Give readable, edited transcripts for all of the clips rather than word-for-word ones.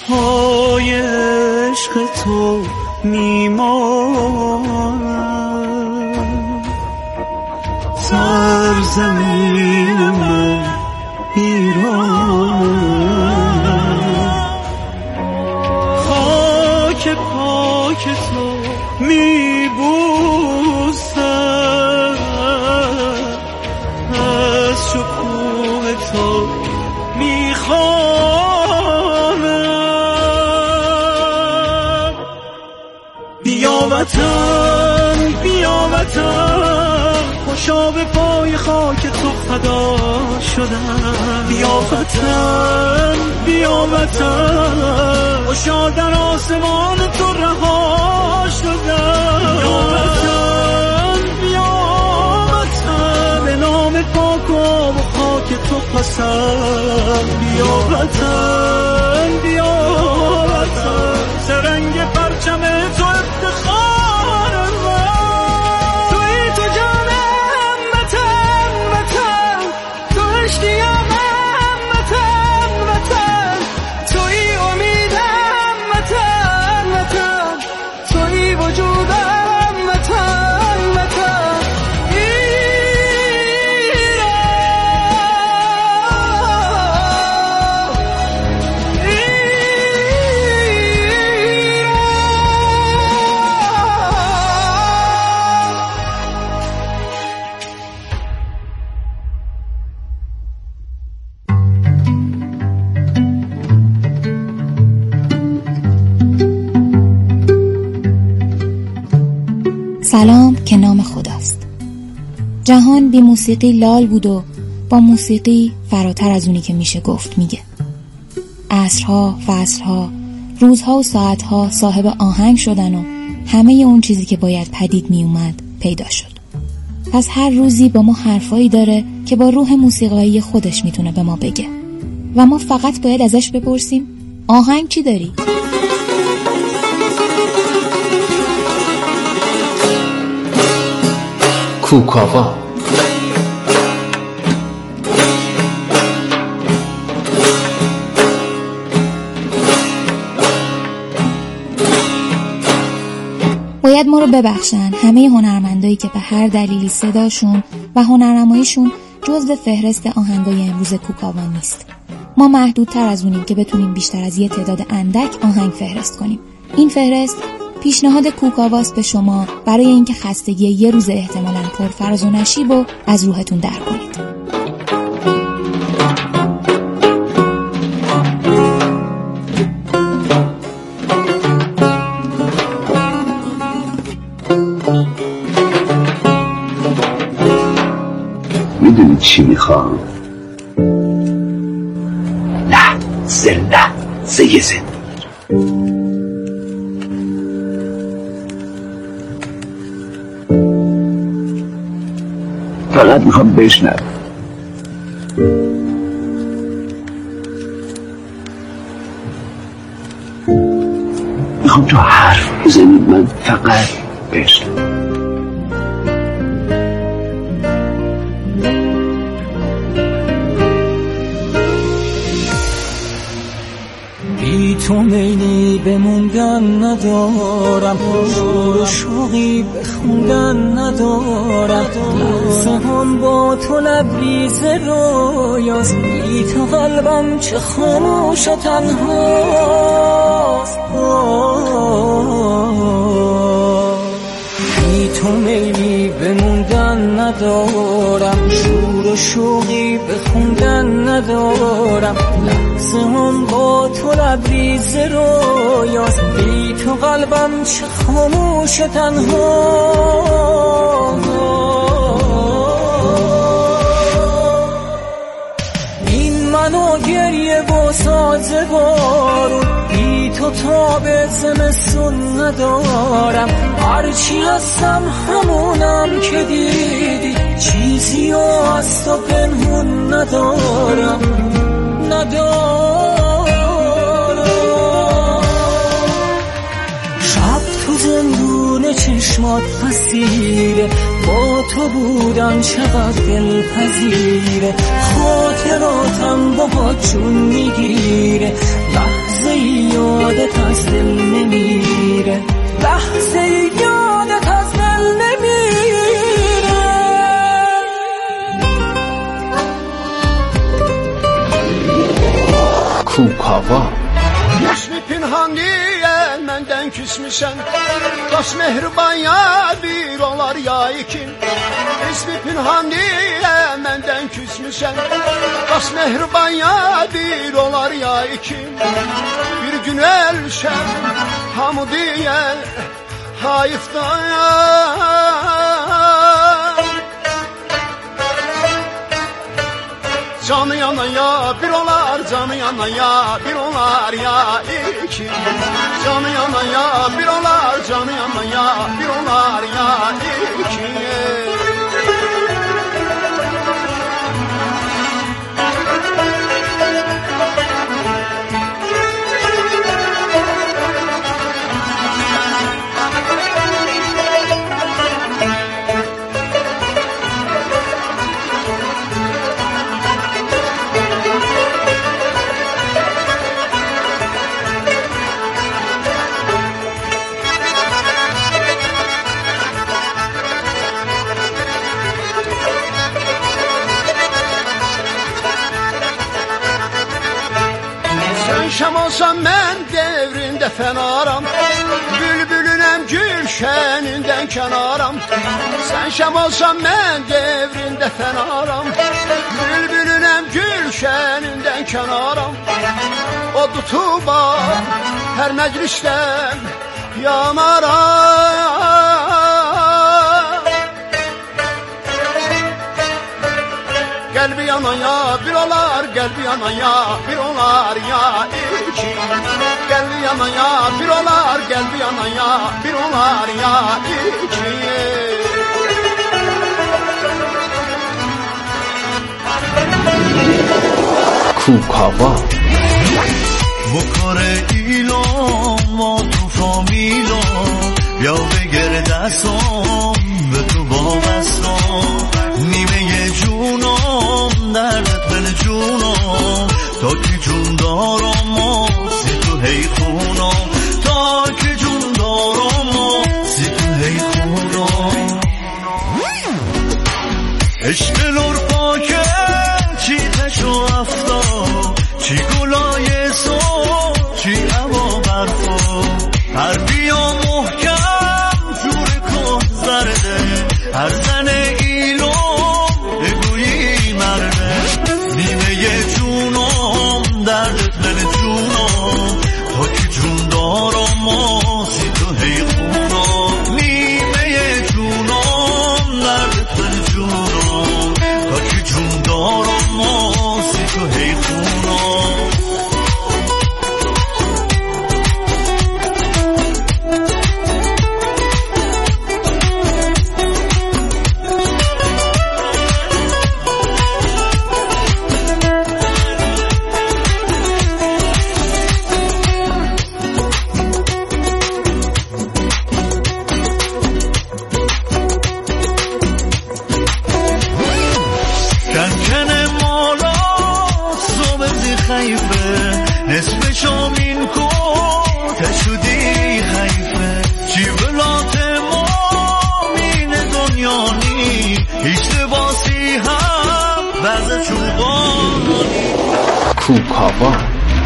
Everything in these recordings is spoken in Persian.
پای عشق تو میمانم، سرزمین من ایران، خاک پاک تو میبوسم، از شکوه تو میخوانم. بیا وطن بیا وطن، خوشا به پای خاک تو فدا شدم. بیا وطن بیا وطن، خوشا در آسمان تو رها شدم. بیا وطن بیا وطن، به نام پاک و خاک تو پسند. بیا وطن بیا وطن، سرنگ پرچم تو افتخار من. توی تو جانم وطن وطن، تو عشقیم وطن وطن، توی امیدم وطن وطن، توی وجودم وطن وطن. سلام که نام خداست. جهان بی موسیقی لال بود و با موسیقی فراتر از اونی که میشه گفت میگه. عصرها، فصلها، روزها و ساعتها صاحب آهنگ شدن و همه اون چیزی که باید پدید میومد پیدا شد. پس هر روزی با ما حرفایی داره که با روح موسیقایی خودش میتونه به ما بگه و ما فقط باید ازش بپرسیم آهنگ چی داری؟ کوکاوا. باید ما رو ببخشن همه هنرمندایی که به هر دلیلی صداشون و هنرنماییشون جزو فهرست آهنگای امروز کوکاوا نیست. ما محدودتر از اونیم که بتونیم بیشتر از یه تعداد اندک آهنگ فهرست کنیم. این فهرست پیشنهاد کوکاواست به شما برای اینکه خستگی یه روز احتمالاً پرفراز و نشیب رو از روحتون در کنید. میدونی چی میخوام؟ لحظه یه زندگی. فقط میخوام بشنوم. میخوام تو حرف بزنی، من فقط بشنوم. بی تو میلی بموندن ندارم، شور و شوقی بخوندن ندارم، لحظه هم با تو لبریز رویاست، بی تو قلبم چه خاموش و تنهاست. بی تو میلی بموندن ندارم، شور و شوقی بخوندن ندارم، لحظه هم با تو لبریز رویاست، بی تو قلبم چه خاموش و تنهاست. این منو گریه با ساز بارون، بی تو تاب زمستون ندارم، هرچی هستم همونم که دیدی، چیزی از تو پنهون ندارم. شب تو زندون چشمات اسیره، با تو بودن چقدر دلپذیره، خاطراتم با جون میگیره، لحظه ای یادت از دل نمیره، لحظه یادت از دل نمیره. کوکاوا Resmi pinhan diye menden küsmüşsen, kaç mehriban ya bir olar ya ikin. Resmi pinhan diye menden küsmüşsen, kaç mehriban ya bir olar ya ikin. Bir gün elşem hamı diye hayıftan, canı yana ya bir olar, canı yana ya bir olar ya iki. Canı yana ya bir olar, canı yana ya bir olar ya iki. Şam olsam ben devrinde fenaram, bülbülünem gülşeninden kenaram. Sen şam olsam ben devrinde fenaram, bülbülünem gülşeninden kenaram. O tutuba her meclisten yanaram. Gel bir yana ya bir olar, gel bir yana ya bir olar ya iki. Gel bir yana ya bir olar, gel bir yana ya bir olar ya iki. کوکاوا با کار ایلام و تو فامیلام بیا بگیر دستام به تو وابستام نیمه جونم دردت بل جونم تا که جون دارم و سی تو هی خونم تا که جون دارم و سی تو هی خونم عشق لور پاکه چی تشو افتاد چی گلای سو چی هوا برفا هر بیا محکم جور کن زرده هر زن ایلو بگویی مرده نیمه جونم دردت من جونم تا که جون دارم و سی تو هی خونم نیمه جونم دردت من جونم تا که جون دارم و سی تو هی خونم نصف شامین کو تشودی خیفه چی بلات مامین دنیانی هیچ لباسی هم بعض چوبانی کوکاوا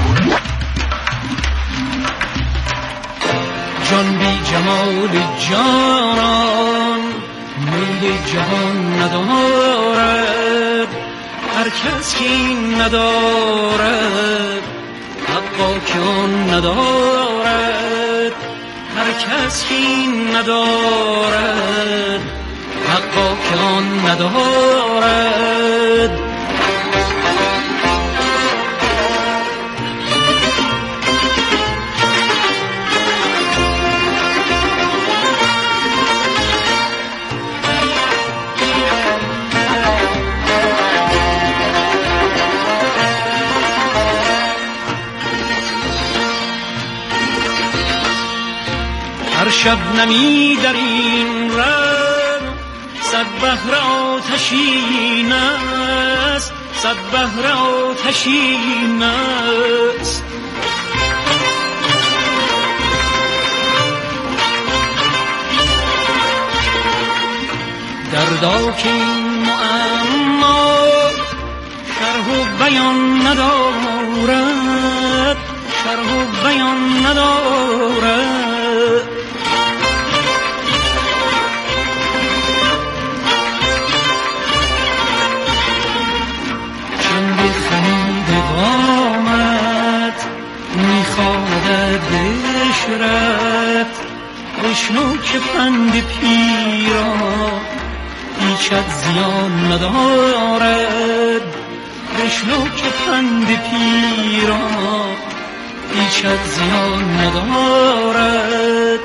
جان بی جمال جانان میل جهان ندارد، هر کس که این ندارد حقا که آن ندارد، هر کس که این ندارد حقا که آن ندارد. هر شبنمی در این ره صد بحر آتشین است، صد بحر آتشین است. فردا که این معما شرح و بیان ندارد، شرح و بیان ندارد. چند خمید قامت میخواهد بشرت، بشنو که پند پیران هیچت زیان ندارد، بشنو که پند پیران هیچت زیان ندارد.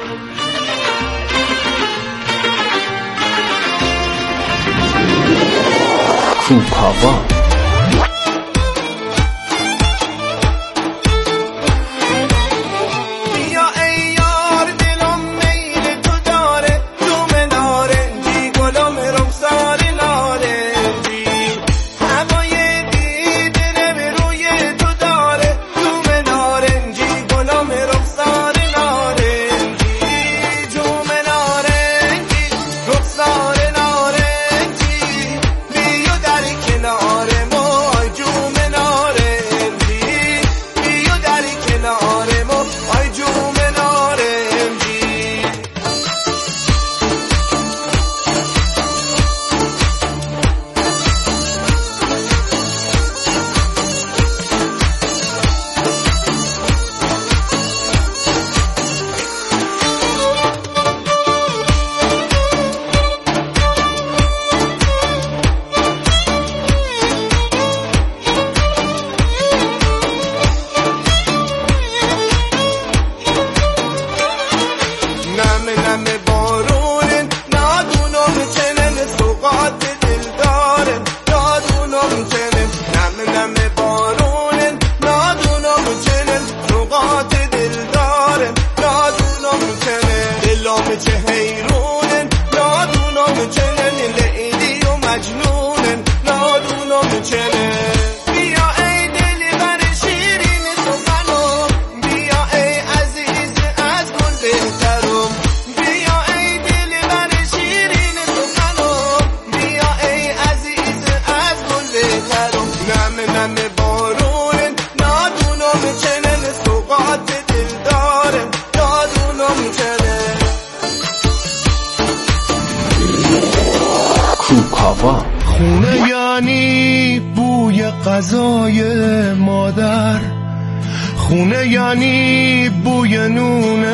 کوکاوا خونه یعنی بوی غذای مادر، خونه یعنی بوی نون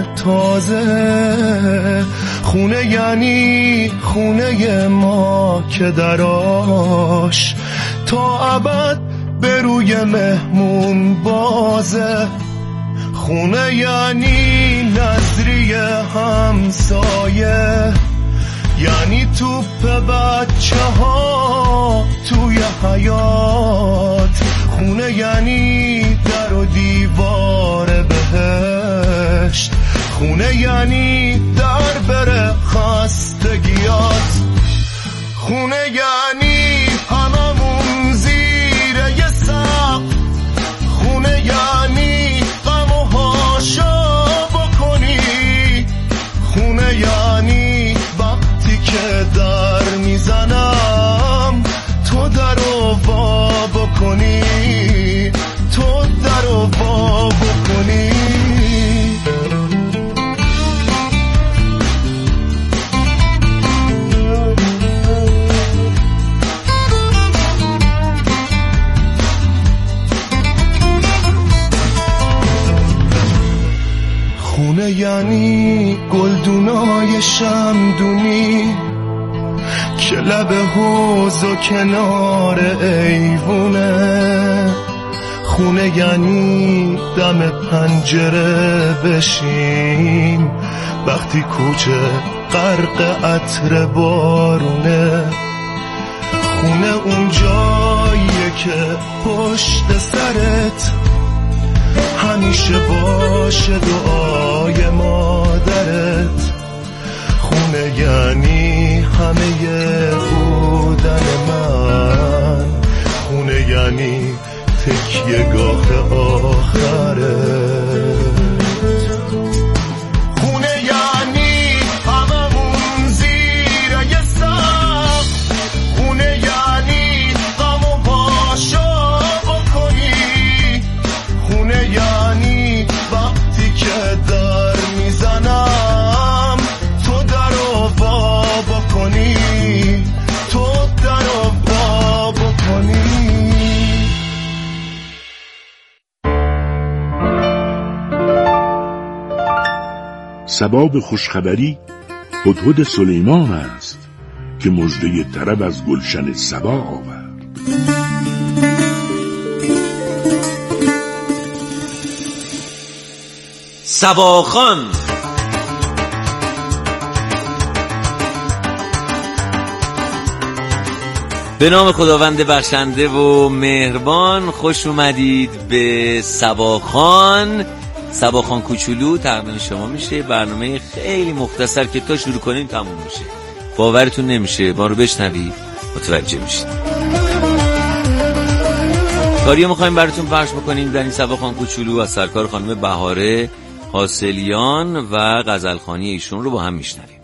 تازه، خونه یعنی خونه ما که دراش تا ابد به روی مهمون بازه، خونه یعنی نظری همسایه، یعنی توپ بچه ها توی حیاط، خونه یعنی در و دیوار بهشت، خونه یعنی در بره خستگیات، خونه یعنی هممون زیر یه سقف، خونه یعنی غم و حاشا بکنی، خونه یعنی که در میزنم تو در و وا بکنی، تو در و وا بکنی. خونه یعنی گلدونای شمدونی که لب حوض و کنار ایوونه، خونه یعنی دم پنجره بشین وقتی کوچه غرق عطر بارونه، خونه اون جاییه که پشت سرت همیشه باشه دعای مادرت، خونه یعنی همه بودن من، خونه یعنی تکیه گاه آخرت، خونه یعنی هممون زیر یه سقف، سباب خوشخبری هدهد سلیمان است که مژده طرب از گلشن سبا آورد. سباخوان. به نام خداوند بخشنده و مهربان، خوش اومدید به سباخوان. سباخوان کوچولو تقدیم شما میشه، برنامه خیلی مختصر که تا شروع کنیم تموم میشه. باورتون نمیشه، ما رو بشنوید متوجه میشید. کاریو میخوایم براتون پخش بکنیم در این سباخوان کوچولو از سرکار خانم بهاره حاصلیان و غزلخوانی ایشون رو با هم میشنویم.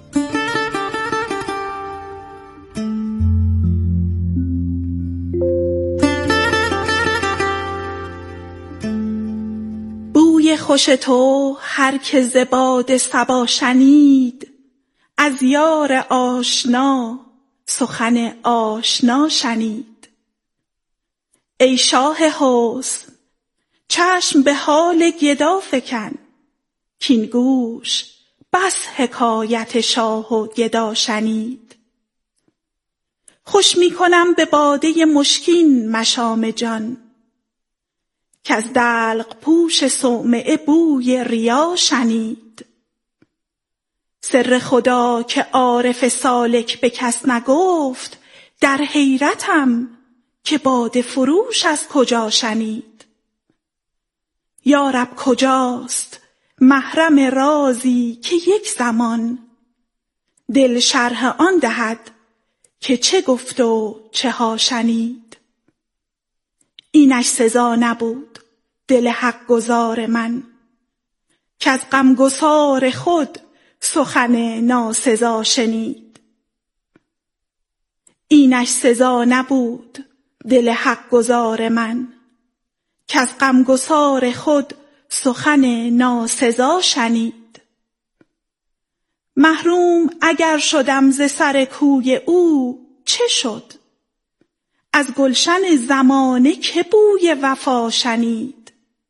بوی خوش تو هر که ز باد صبا شنید، از یار آشنا سخن آشنا شنید. ای شاه حسن چشم به حال گدا فکن، کین گوش بس حکایت شاه و گدا شنید. خوش می کنم به باده مشکین مشام جان، که از دلق پوش صومعه بوی ریا شنید. سر خدا که عارف سالک به کس نگفت، در حیرتم که باده فروش از کجا شنید. یا رب کجاست محرم رازی که یک زمان، دل شرح آن دهد که چه گفت و چه ها شنید. اینش سزا نبود دل حق گزار من، که از غمگسار خود سخن ناسزا شنید. اینش سزا نبود دل حق گزار من، که از غمگسار خود سخن ناسزا شنید. محروم اگر شدم ز سر کوی او چه شد، از گلشن زمانه که بوی وفا شنید.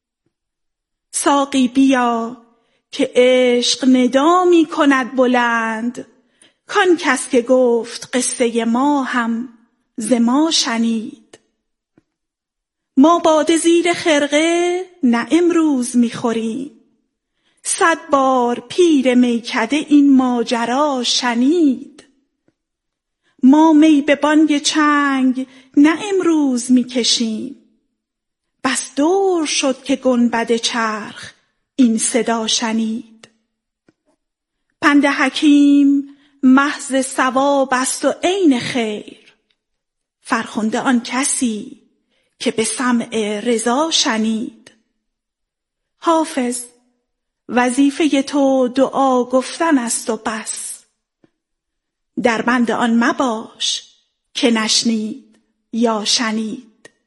ساقی بیا که عشق ندا می کند بلند، کان کس که گفت قصه ما هم ز ما شنید. ما باده زیر خرقه نه امروز می خوریم، 100 بار پیر میکده این ماجرا شنید. ما می به بانگ چنگ نه امروز می کشیم، بس دور شد که گنبد چرخ این صدا شنید. پند حکیم محض ثواب است و عین خیر، فرخنده آن کسی که به سمع رضا شنید. حافظ وظیفه تو دعا گفتن است و بس، در بند آن مباش که نشنید یا شنید.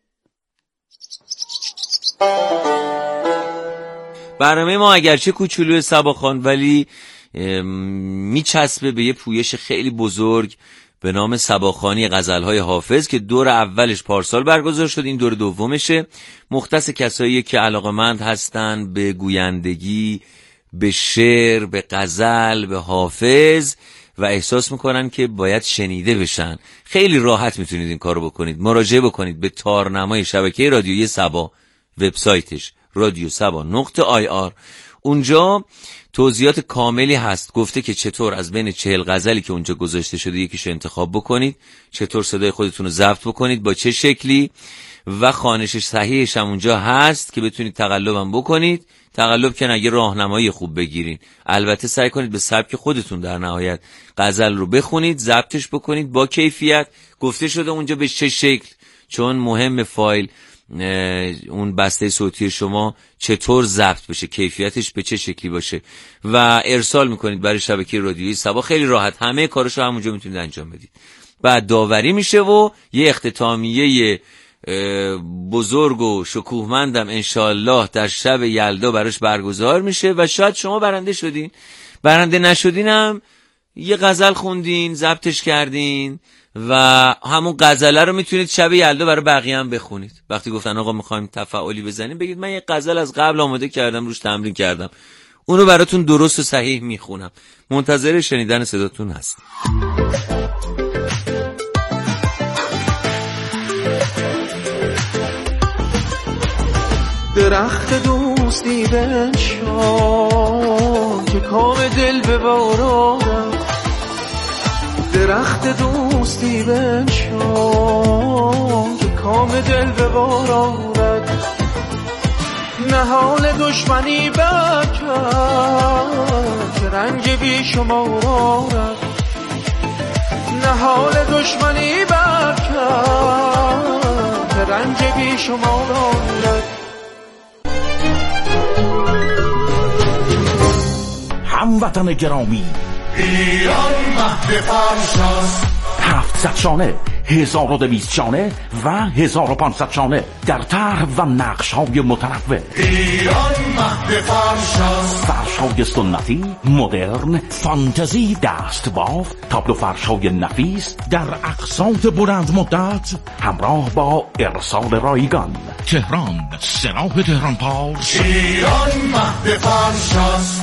برنامه ما اگرچه کوچولو سباخوان ولی میچسبه به یه پویش خیلی بزرگ به نام سباخوانی غزل‌های حافظ که دور اولش پارسال برگزار شد، این دور دومشه. مختص کسایی که علاقه‌مند هستن به گویندگی، به شعر، به غزل، به حافظ و احساس میکنن که باید شنیده بشن. خیلی راحت میتونید این کارو بکنید. مراجعه بکنید به تارنمای شبکه رادیویی سبا، وبسایتش radiosaba.ir. اونجا توضیحات کاملی هست، گفته که چطور از بین 40 غزلی که اونجا گذاشته شده یکیشو انتخاب بکنید، چطور صدای خودتون رو ضبط بکنید، با چه شکلی، و خوانشش صحیحش هم اونجا هست که بتونید تقلبم بکنید. تقلب که اگه راهنمایی خوب بگیرین، البته سعی کنید به سبک خودتون در نهایت غزل رو بخونید، ضبطش بکنید با کیفیت. گفته شده اونجا به چه شکل، چون مهم فایل اون بسته صوتی شما چطور ضبط بشه، کیفیتش به چه شکلی باشه و ارسال میکنید برای شبکه رادیویی سبا. خیلی راحت همه کارشو همونجا میتونید انجام بدید. بعد داوری میشه و یه اختتامیه بزرگ و شکوهمندم انشالله در شب یلدا براش برگزار میشه و شاید شما برنده شدین، برنده نشدینم یه غزل خوندین، ضبطش کردین و همون غزله رو میتونید شب یلدا برای بقیه هم بخونید. وقتی گفتن آقا میخوایم تفاعلی بزنیم، بگید من یه غزل از قبل آماده کردم، روش تمرین کردم. اونو براتون درست و صحیح میخونم. منتظر شنیدن صداتون هستم. درخت دوستی بنشان که کام دل ببارم، درخت دوستی بنشان که کام دل ببارد، نهال دشمنی بکن که رنج بی شما دارد، نهال دشمنی بکن که رنج بی شما دارد. هموطن گرامی، ایران مهد فرشاست، 700 شانه، 1200 شانه و 1500 شانه در طرح و نقش‌های متنوع. ایران مهد فرشاست، فرش‌های سنتی، مدرن، فانتزی، دستبافت، تابلو فرش‌های نفیس در اقساط بلند مدت همراه با ارسال رایگان. تهران، سراح تهران پارس. ایران مهد فرشاست.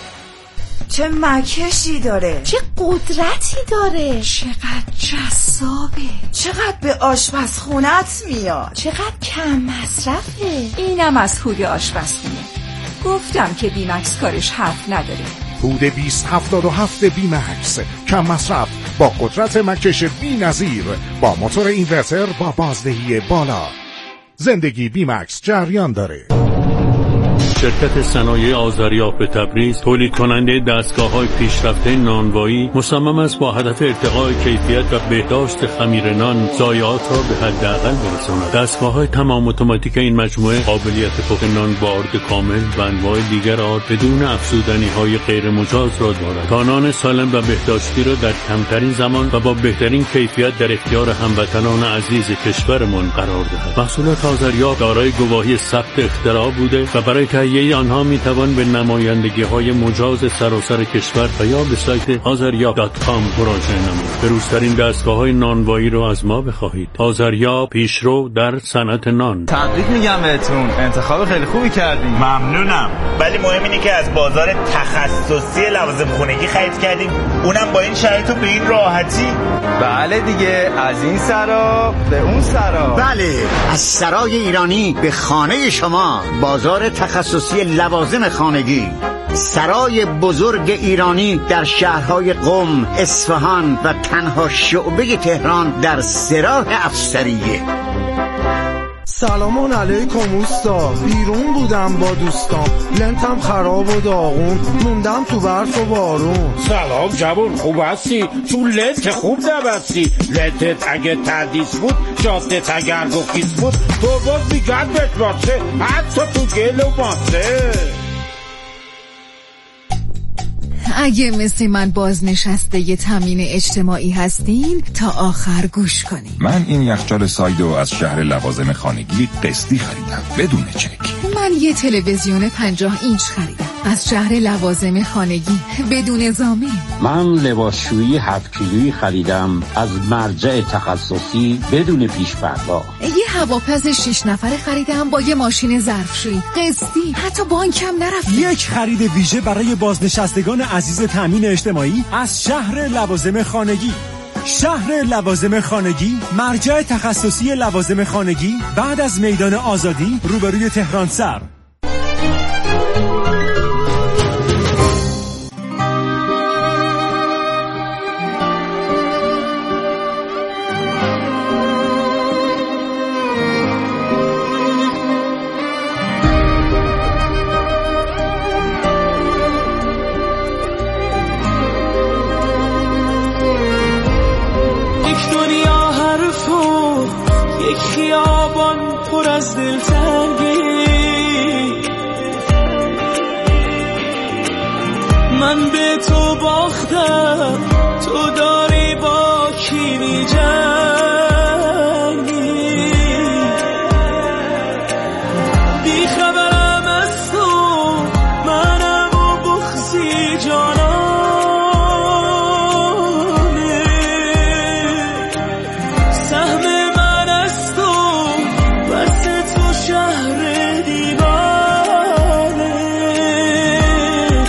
چه مکشی داره، چه قدرتی داره، چقدر جذابه، چقدر به آشپزخونت میاد، چقدر کم مصرفه. اینم از هود آشپزخونه. گفتم که بیمکس کارش حرف نداره. هود 2077 بیمکس، کم مصرف با قدرت مکش بی نظیر، با موتور اینورتر با بازدهی بالا. زندگی بیمکس جریان داره. شرکت صنایع آذریاب تبریز تولید کننده دستگاه‌های پیشرفته نانوایی مصمم است با هدف ارتقاء کیفیت و بهداشت خمیر نان ضایعات را به حداقل برساند. دستگاه‌های تمام اتوماتیک این مجموعه قابلیت پخت نان با آرد کامل و انواع دیگر آرد بدون افزودنی‌های غیر مجاز را دارد تا نان سالم و بهداشتی را در کمترین زمان و با بهترین کیفیت در اختیار هموطنان عزیز کشورمان قرار دهد. محصولات آذریاب دارای گواهی ثبت اختراع بوده و برای تهیه آنها میتوان به نمایندگی‌های مجاز سراسر کشور و یا به سایت azariab.com مراجعه نمود. بروزترین دستگاه‌های نانوایی را از ما بخواهید. آذریاب، پیشرو در صنعت نان. تبریک میگم بهتون، انتخاب خیلی خوبی کردیم. ممنونم، ولی مهم اینه که از بازار تخصصی لوازم خونگی خرید کردیم، اونم با این شرایط و به این راحتی. بله دیگه، از این سرا به اون سرا. بله، از سرای ایرانی به خانه شما. بازار تخصصی لوازم خانگی، سرای بزرگ ایرانی در شهرهای قم، اصفهان و تنها شعبه تهران در سراح افسریه. سلام علیکم اوستا، بیرون بودم با دوستام، لنتم خراب و داغون، موندم تو برف و بارون. سلام جوون، خوب هستی؟ تو لنت خوب نبستی، لنتت اگه تردیس بود، جادت اگر گفیز بود، تو باز میگن بتراته، حتی تو گل و ماسه. اگه مثل من بازنشسته ی تامین اجتماعی هستین تا آخر گوش کنین. من این یخچال سایدو از شهر لوازم خانگی قسطی خریدم بدون چک. من یه تلویزیون 50 اینچ خریدم از شهر لوازم خانگی بدون ضامن. من لباسشویی 7 کیلویی خریدم از مرجع تخصصی بدون پیش پرداخت. یه هواپز 6 نفره خریدم با یه ماشین ظرفشویی قسطی، حتی بانکم نرفت. یک خرید ویژه برای بازنشستگان عزیز تامین اجتماعی از شهر لوازم خانگی. شهر لوازم خانگی، مرجع تخصصی لوازم خانگی بعد از میدان آزادی روبروی تهران سر. خیابان پر از دلتنگی، من به تو باختم، تو داری با کی می‌جنگی، بی خبرم از تو، منم و بغضی جانانه، سهم شهر دیوانه،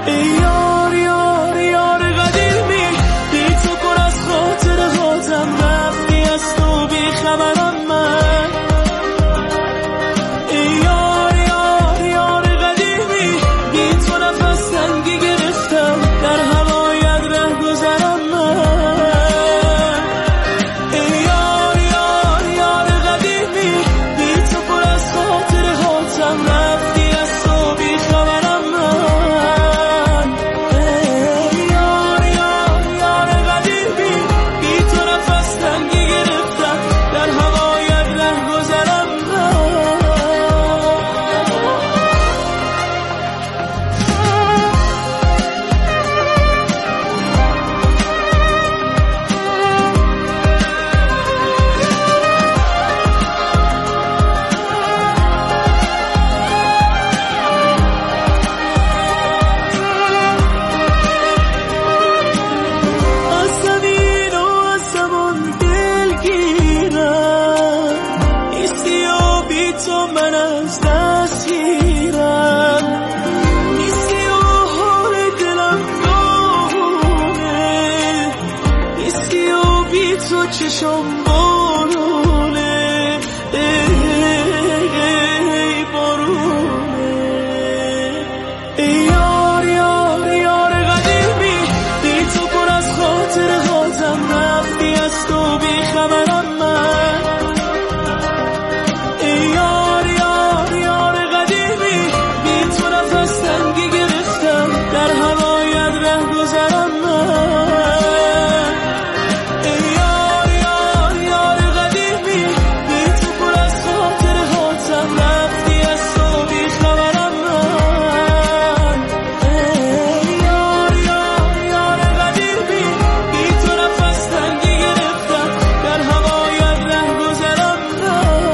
ای یار یار یار قدیمی، بی تو پر از خاطره هاتم، رفتی از تو بی خبرم من. ای یار یار یار قدیمی، بی تو نفس تنگی گرفتم، در هوایت ره گذرم من. ای یار یار یار قدیمی، بی تو پر از خاطره هاتم، رفتی از تو بی خبرم من. ای یار یار یار قدیمی، بی تو نفس تنگی گرفتم، در هوایت ره گذرم من. از زمین و از زمان دلگیرم، نیستی و بی تو من از دست گیرم، نیستی و حال دلم داغونه، نیستی و بی تو چشم بارونه، ای بارونه. ای یار یار یار قدیمی، بی تو پر از خاطره هاتم، رفتی از تو بی خبرم من. ای یار یار یار قدیمی، بی تو نفس تنگی گرفتم، در هوایت ره گذرم من. ای یار یار یار قدیمی، بی تو پر از خاطره هاتم، رفتی از تو بی خبرم من. ای یار یار یار قدیمی، بی تو نفس تنگی گرفتم، در هوایت ره گذرم من.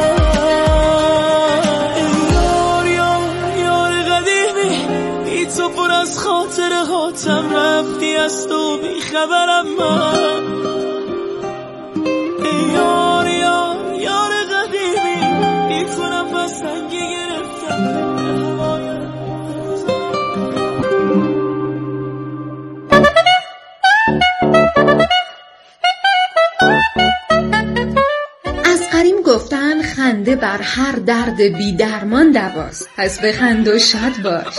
ای یار یار یار قدیمی، بی تو پر از خاطره هاتم، رفتی از تو بی خبرم من. ای یار یار یار قدیمی، بی تو نفس تنگی گرفتم، در هوایت از قدیم گفتن خنده بر هر درد بی درمان دواست، پس بخند و شاد باش.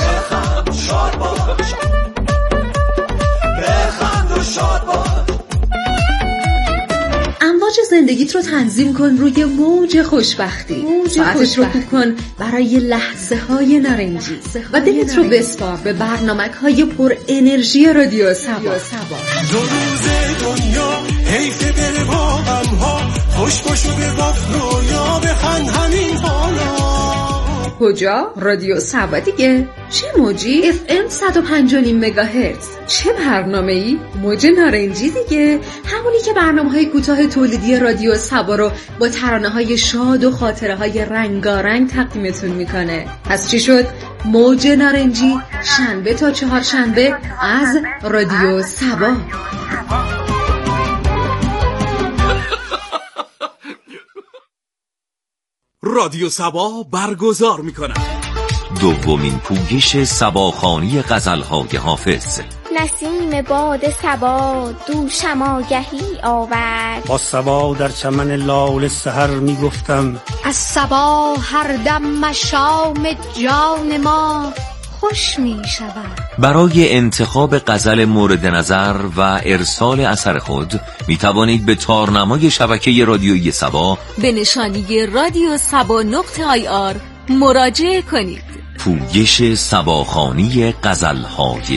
امواج زندگیت رو تنظیم کن روی موج خوشبختی. ساعتت رو خوب کن برای لحظه های نارنجی و دلت رو بسپار به برنامک های پر انرژی رادیو سبا. دو روز دنیا حیف بره با غمها، خوش باشو به وقت رویا بخند همین حالا. کجا؟ رادیو سبا دیگه. چه موجی؟ FM 105.5 مگاهرتز. چه برنامه‌ای؟ موج نارنجی دیگه. همونی که برنامه‌های کوتاه تولیدی رادیو سبا رو با ترانه‌های شاد و خاطره‌های رنگارنگ تقدیمتون میکنه. پس چی شد؟ موج نارنجی شنبه تا چهارشنبه از رادیو سبا. رادیو سبا برگزار می‌کند دومین پویش سباخوانی غزل‌های حافظ. نسیم باد صبا دوشم آگهی آورد، با صبا در چمن لاله سحر میگفتم، از صبا هر دم مشام جان ما خوش می شود. برای انتخاب غزل مورد نظر و ارسال اثر خود می توانید به تارنمای شبکه رادیویی سبا به نشانی رادیو سبا.ir مراجعه کنید. پویش سباخوانی غزل‌های